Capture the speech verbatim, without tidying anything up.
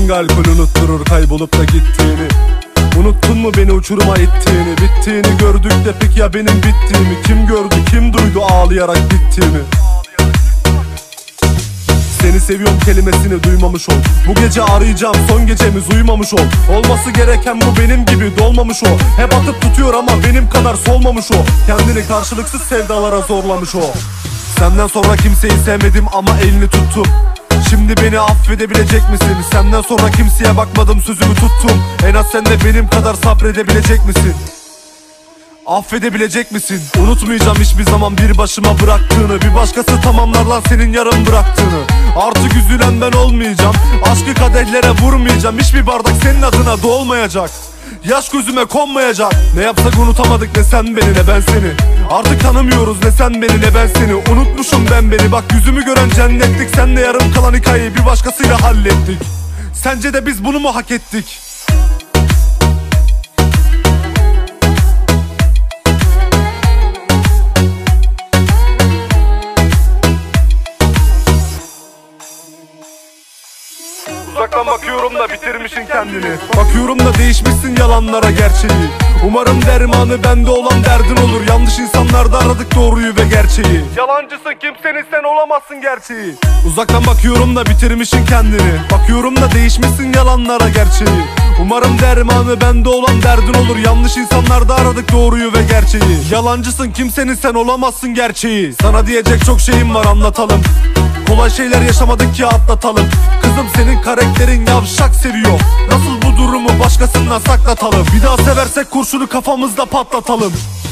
Hangi alkol unutturur kaybolup da gittiğini? Unuttun mu beni uçuruma ittiğini? Bittiğini gördük de peki ya benim bittiğimi? Kim gördü kim duydu ağlayarak bittiğimi? Seni seviyorum kelimesini duymamış ol. Bu gece arayacağım son gecemiz uyumamış ol. Olması gereken bu benim gibi dolmamış o. Hep atıp tutuyor ama benim kadar solmamış o. Kendini karşılıksız sevdalara zorlamış o. Senden sonra kimseyi sevmedim ama elini tuttum. Şimdi beni affedebilecek misin? Senden sonra kimseye bakmadım sözümü tuttum. En az sen de benim kadar sabredebilecek misin? Affedebilecek misin? Unutmayacağım hiçbir zaman bir başıma bıraktığını. Bir başkası tamamlar lan senin yarım bıraktığını. Artık üzülen ben olmayacağım. Aşkı kadehlere vurmayacağım. Hiçbir bardak senin adına dolmayacak. Yaş gözüme konmayacak. Ne yapsak unutamadık ne sen beni ne ben seni. Artık tanımıyoruz ne sen beni ne ben seni. Unutmuşum ben beni bak yüzümü gören cennettik. Senle yarım kalan hikayeyi bir başkasıyla hallettik. Sence de biz bunu mu hak ettik? Uzaktan bakıyorum da bitirmişsin kendini. Bakıyorum da değişmişsin yalanlara gerçeği. Umarım dermanı bende olan derdin olur. Yanlış insanlarda aradık doğruyu ve gerçeği. Yalancısın kimsenin sen olamazsın gerçeği. Uzaktan bakıyorum da bitirmişsin kendini. Bakıyorum da değişmişsin yalanlara gerçeği. Umarım dermanı bende olan derdin olur. Yanlış insanlarda aradık doğruyu ve gerçeği. Yalancısın kimsenin sen olamazsın gerçeği. Sana diyecek çok şeyim var anlatalım. Kolay şeyler yaşamadık ki atlatalım. Kızım senin karakterin yavşak seviyor. Nasıl bu durumu başkasından saklatalım? Bir daha seversek kurşunu kafamızda patlatalım.